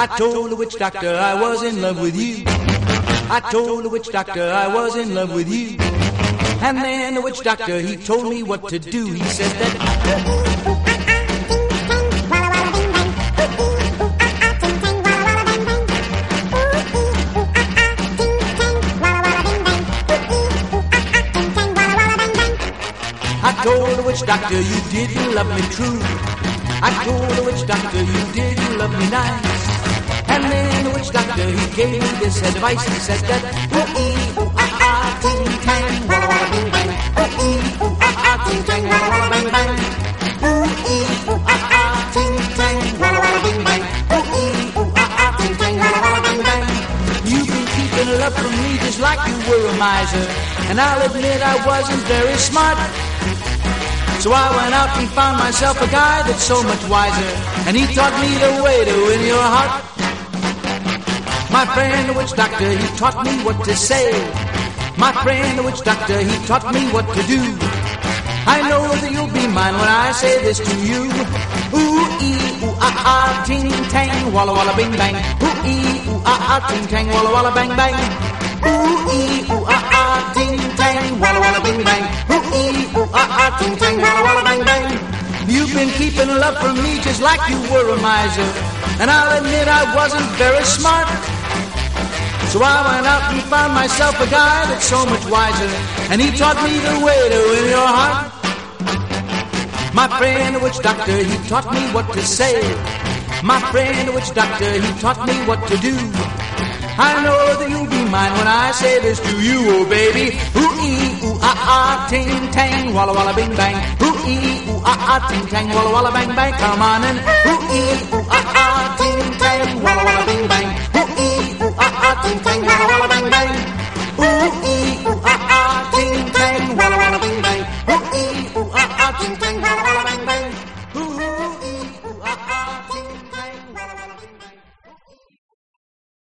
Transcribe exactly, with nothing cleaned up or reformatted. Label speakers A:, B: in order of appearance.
A: I told the witch doctor I was in love with you. I told the witch doctor I was in love with you. And then the witch doctor, he told me what to do. He said that I told the witch doctor you didn't love me true. I told the witch doctor you didn't love me nice. And then the witch doctor, he gave me this advice. He said that ooh-ee, ooh-ah-ah, ting-tang, walla-walla-bing-bang. Ooh-ee, ooh-ah-ah, ting-tang, walla-walla-bing-bang. Ooh-ee, ooh-ah-ah, ting-tang, walla-walla-bing-bang. Ooh-ee, ooh-ah-ah, ting-tang, walla-walla-bing-bang. You've been keeping love from me just like you were a miser. And I'll admit I wasn't very smart. So I went out and found myself a guy that's so much wiser. And he taught me the way to win your heart. My friend the witch doctor, he taught me what to say. My friend the witch doctor, he taught me what to do. I know that you'll be mine when I say this to you. Ooh-ee, ooh-ah-ah, ting-tang, walla-walla-bing-bang. Ooh-ee, ooh-ah-ah, ting-tang, walla-walla-bang-bang. Ooh-ee, ooh-ah-ah, ting-tang, walla-walla-bing-bang. Ooh-ee, ooh-ah-ah, ting-tang, walla-walla-bang-bang. You've been keeping love from me just like you were a miser. And I'll admit I wasn't very smart. So I went out and found myself a guy that's so much wiser. And he taught me the way to win your heart. My friend the witch doctor, he taught me what to say. My friend the witch doctor, he taught me what to do. I know that you'll be mine when I say this to you, oh baby. Ooh-ee, ooh-ah-ah, ting-tang, walla-walla-bing-bang. Ooh-ee, ooh-ah-ah, ting-tang, walla-walla-bang-bang. Come on and ooh-ee, ooh-ah-ah, ting-tang, walla-walla-bing-bang. Ooh-ee, ooh-ah-ah, ting-tang, walla-walla-bang-bang. Ooh-ee, ooh-ah-ah, ting-tang, walla-walla-bang-bang.